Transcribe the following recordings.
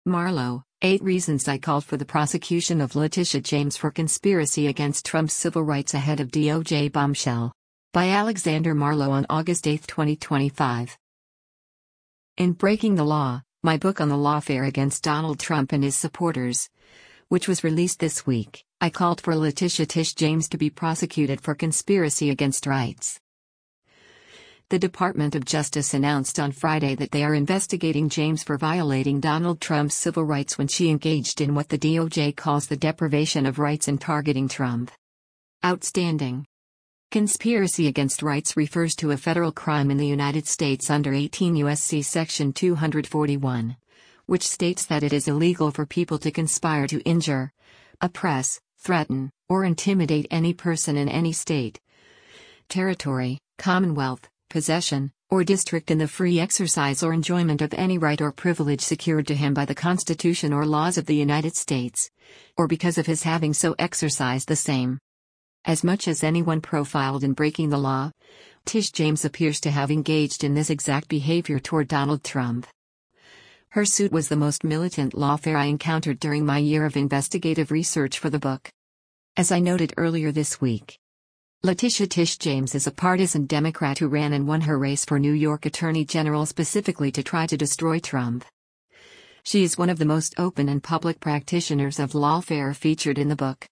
Marlowe, 8 Reasons I Called for the Prosecution of Letitia James for Conspiracy Against Trump's Civil Rights Ahead of DOJ Bombshell. By Alexander Marlowe on August 8, 2025. In Breaking the Law, my book on the lawfare against Donald Trump and his supporters, which was released this week, I called for Letitia Tish James to be prosecuted for conspiracy against rights. The Department of Justice announced on Friday that they are investigating James for violating Donald Trump's civil rights when she engaged in what the DOJ calls the deprivation of rights in targeting Trump. Outstanding. Conspiracy against rights refers to a federal crime in the United States under 18 U.S.C. Section 241, which states that it is illegal for people to conspire to injure, oppress, threaten, or intimidate any person in any state, territory, commonwealth, possession, or district in the free exercise or enjoyment of any right or privilege secured to him by the Constitution or laws of the United States, or because of his having so exercised the same. As much as anyone profiled in Breaking the Law, Tish James appears to have engaged in this exact behavior toward Donald Trump. Her suit was the most militant lawfare I encountered during my year of investigative research for the book. As I noted earlier this week, Letitia Tish James is a partisan Democrat who ran and won her race for New York Attorney General specifically to try to destroy Trump. She is one of the most open and public practitioners of lawfare featured in the book.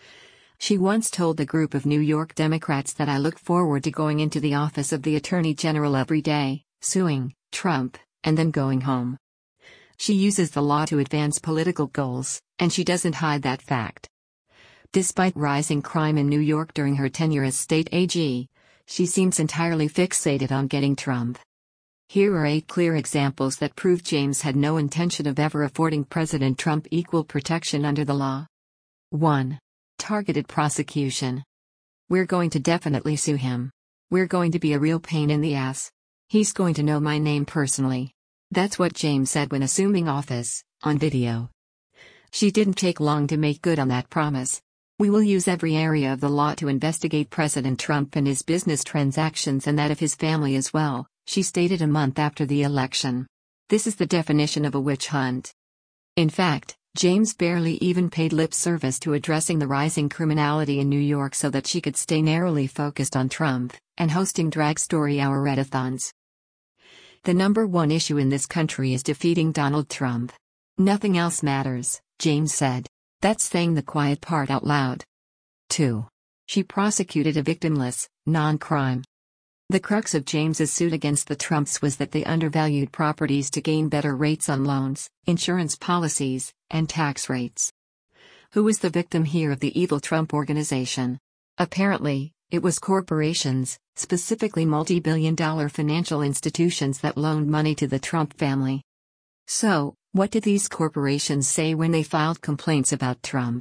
She once told the group of New York Democrats that I look forward to going into the office of the Attorney General every day, suing Trump, and then going home. She uses the law to advance political goals, and she doesn't hide that fact. Despite rising crime in New York during her tenure as state AG, she seems entirely fixated on getting Trump. Here are 8 clear examples that prove James had no intention of ever affording President Trump equal protection under the law. 1. Targeted prosecution. We're going to definitely sue him. We're going to be a real pain in the ass. He's going to know my name personally. That's what James said when assuming office, on video. She didn't take long to make good on that promise. We will use every area of the law to investigate President Trump and his business transactions and that of his family as well, she stated a month after the election. This is the definition of a witch hunt. In fact, James barely even paid lip service to addressing the rising criminality in New York so that she could stay narrowly focused on Trump and hosting drag story hour readathons. The number one issue in this country is defeating Donald Trump. Nothing else matters, James said. That's saying the quiet part out loud. 2. She prosecuted a victimless, non-crime. The crux of James's suit against the Trumps was that they undervalued properties to gain better rates on loans, insurance policies, and tax rates. Who was the victim here of the evil Trump organization? Apparently, it was corporations, specifically multi-billion-dollar financial institutions that loaned money to the Trump family. So, what did these corporations say when they filed complaints about Trump?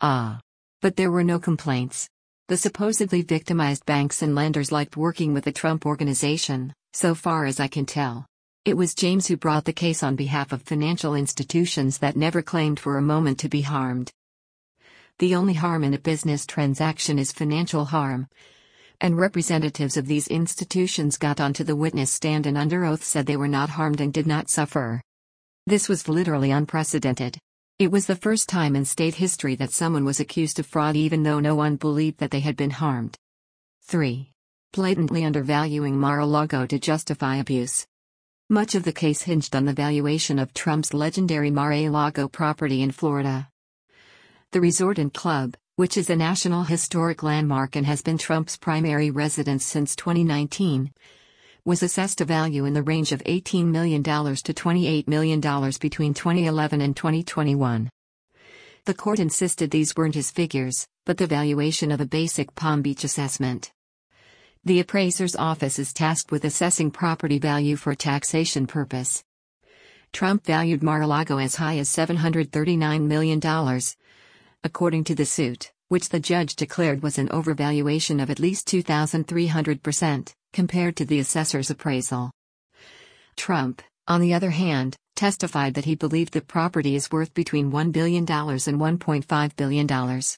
But there were no complaints. The supposedly victimized banks and lenders liked working with the Trump organization, so far as I can tell. It was James who brought the case on behalf of financial institutions that never claimed for a moment to be harmed. The only harm in a business transaction is financial harm. And representatives of these institutions got onto the witness stand and under oath said they were not harmed and did not suffer. This was literally unprecedented. It was the first time in state history that someone was accused of fraud even though no one believed that they had been harmed. 3. Blatantly undervaluing Mar-a-Lago to justify abuse. Much of the case hinged on the valuation of Trump's legendary Mar-a-Lago property in Florida. The resort and club, which is a National Historic Landmark and has been Trump's primary residence since 2019, was assessed a value in the range of $18 million to $28 million between 2011 and 2021. The court insisted these weren't his figures, but the valuation of a basic Palm Beach assessment. The appraiser's office is tasked with assessing property value for taxation purpose. Trump valued Mar-a-Lago as high as $739 million, according to the suit, which the judge declared was an overvaluation of at least 2,300%. Compared to the assessor's appraisal. Trump, on the other hand, testified that he believed the property is worth between $1 billion and $1.5 billion.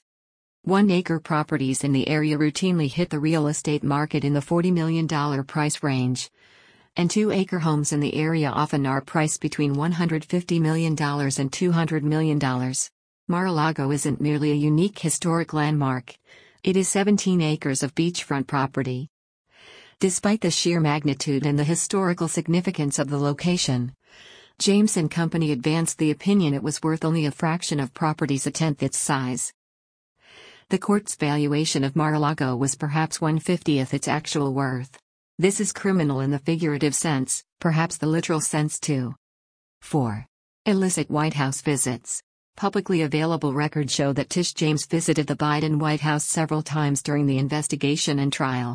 1-acre properties in the area routinely hit the real estate market in the $40 million price range, and 2-acre homes in the area often are priced between $150 million and $200 million. Mar-a-Lago isn't merely a unique historic landmark, it is 17 acres of beachfront property. Despite the sheer magnitude and the historical significance of the location, James and Company advanced the opinion it was worth only a fraction of property's a tenth its size. The court's valuation of Mar-a-Lago was perhaps 1/50th its actual worth. This is criminal in the figurative sense, perhaps the literal sense too. 4. Illicit White House visits. Publicly available records show that Tish James visited the Biden White House several times during the investigation and trial.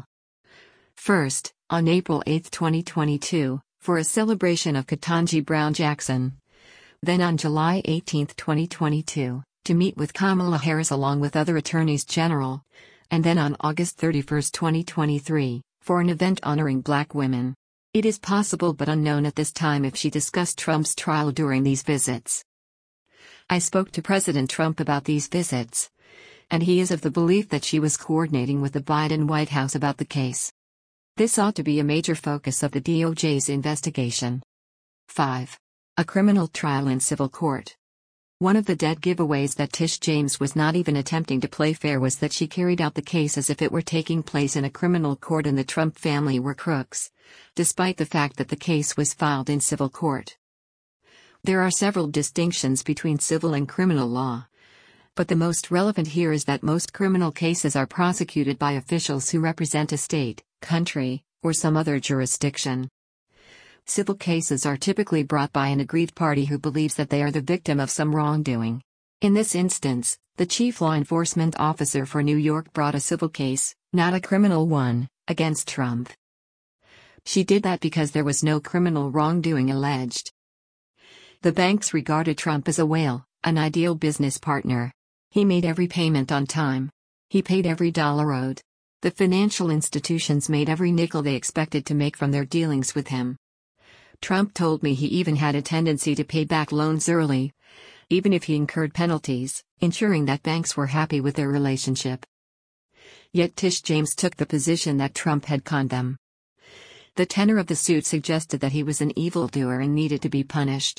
First, on April 8, 2022, for a celebration of Ketanji Brown Jackson. Then on July 18, 2022, to meet with Kamala Harris along with other attorneys general. And then on August 31, 2023, for an event honoring Black women. It is possible but unknown at this time if she discussed Trump's trial during these visits. I spoke to President Trump about these visits, and he is of the belief that she was coordinating with the Biden White House about the case. This ought to be a major focus of the DOJ's investigation. 5. A criminal trial in civil court. One of the dead giveaways that Tish James was not even attempting to play fair was that she carried out the case as if it were taking place in a criminal court and the Trump family were crooks, despite the fact that the case was filed in civil court. There are several distinctions between civil and criminal law, but the most relevant here is that most criminal cases are prosecuted by officials who represent a state, country, or some other jurisdiction. Civil cases are typically brought by an aggrieved party who believes that they are the victim of some wrongdoing. In this instance, the chief law enforcement officer for New York brought a civil case, not a criminal one, against Trump. She did that because there was no criminal wrongdoing alleged. The banks regarded Trump as a whale, an ideal business partner. He made every payment on time. He paid every dollar owed. The financial institutions made every nickel they expected to make from their dealings with him. Trump told me he even had a tendency to pay back loans early, even if he incurred penalties, ensuring that banks were happy with their relationship. Yet Tish James took the position that Trump had conned them. The tenor of the suit suggested that he was an evildoer and needed to be punished.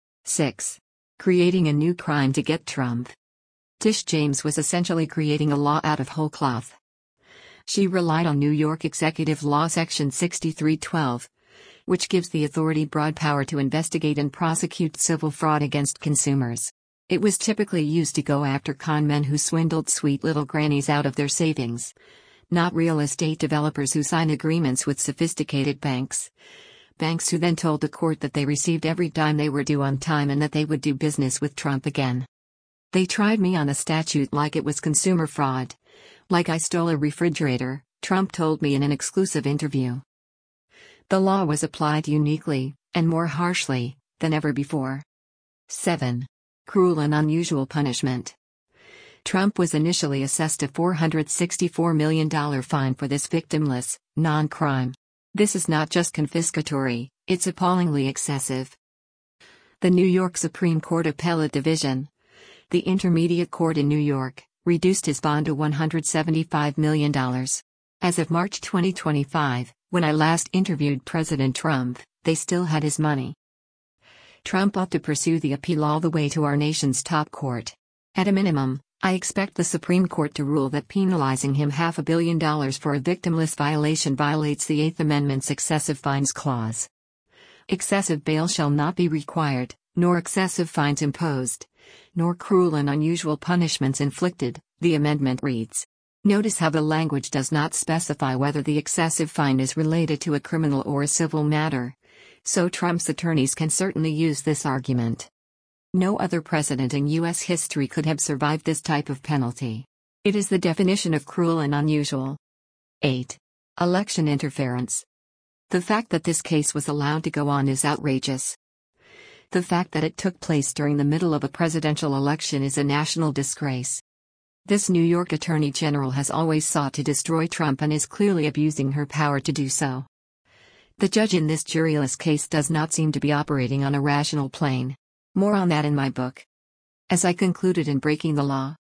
6. Creating a new crime to get Trump. Tish James was essentially creating a law out of whole cloth. She relied on New York Executive Law Section 6312, which gives the authority broad power to investigate and prosecute civil fraud against consumers. It was typically used to go after con men who swindled sweet little grannies out of their savings, not real estate developers who sign agreements with sophisticated banks. Banks who then told the court that they received every dime they were due on time and that they would do business with Trump again. They tried me on a statute like it was consumer fraud. Like I stole a refrigerator, Trump told me in an exclusive interview. The law was applied uniquely, and more harshly, than ever before. 7. Cruel and unusual punishment. Trump was initially assessed a $464 million fine for this victimless, non-crime. This is not just confiscatory, it's appallingly excessive. The New York Supreme Court Appellate Division, the intermediate court in New York, reduced his bond to $175 million. As of March 2025, when I last interviewed President Trump, they still had his money. Trump ought to pursue the appeal all the way to our nation's top court. At a minimum, I expect the Supreme Court to rule that penalizing him $500 million for a victimless violation violates the Eighth Amendment's excessive fines clause. Excessive bail shall not be required, nor excessive fines imposed, nor cruel and unusual punishments inflicted, the amendment reads. Notice how the language does not specify whether the excessive fine is related to a criminal or a civil matter, so Trump's attorneys can certainly use this argument. No other president in U.S. history could have survived this type of penalty. It is the definition of cruel and unusual. 8. Election interference. The fact that this case was allowed to go on is outrageous. The fact that it took place during the middle of a presidential election is a national disgrace. This New York Attorney General has always sought to destroy Trump and is clearly abusing her power to do so. The judge in this juryless case does not seem to be operating on a rational plane. More on that in my book. As I concluded in Breaking the Law.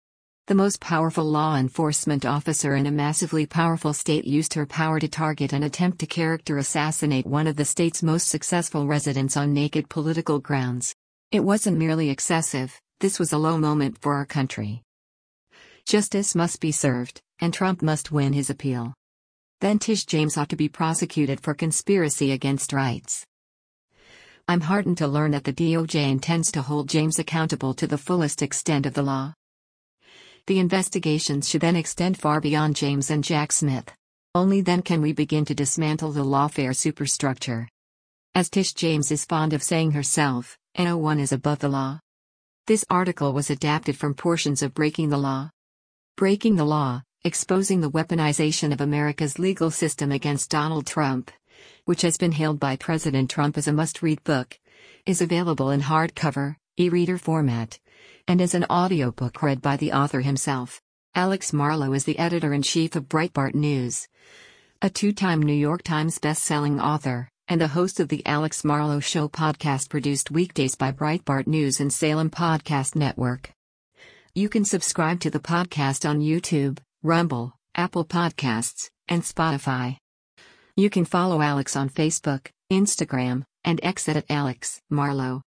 The most powerful law enforcement officer in a massively powerful state used her power to target and attempt to character assassinate one of the state's most successful residents on naked political grounds. It wasn't merely excessive, this was a low moment for our country. Justice must be served, and Trump must win his appeal. Then Tish James ought to be prosecuted for conspiracy against rights. I'm heartened to learn that the DOJ intends to hold James accountable to the fullest extent of the law. The investigations should then extend far beyond James and Jack Smith. Only then can we begin to dismantle the lawfare superstructure. As Tish James is fond of saying herself, no one is above the law. This article was adapted from portions of Breaking the Law. Breaking the Law, Exposing the Weaponization of America's Legal System Against Donald Trump, which has been hailed by President Trump as a must-read book, is available in hardcover, e-reader format, and as an audiobook read by the author himself. Alex Marlow is the editor-in-chief of Breitbart News, a two-time New York Times best-selling author, and the host of the Alex Marlow Show podcast produced weekdays by Breitbart News and Salem Podcast Network. You can subscribe to the podcast on YouTube, Rumble, Apple Podcasts, and Spotify. You can follow Alex on Facebook, Instagram, and X at Alex Marlow.